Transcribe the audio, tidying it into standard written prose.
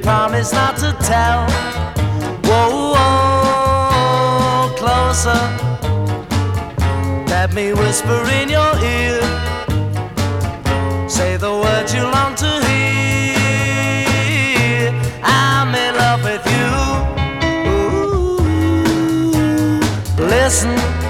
promise not to tell. Whoa, whoa, closer. Let me whisper in your ear. Say the words you long to hear. I'm in love with you. Ooh, listen.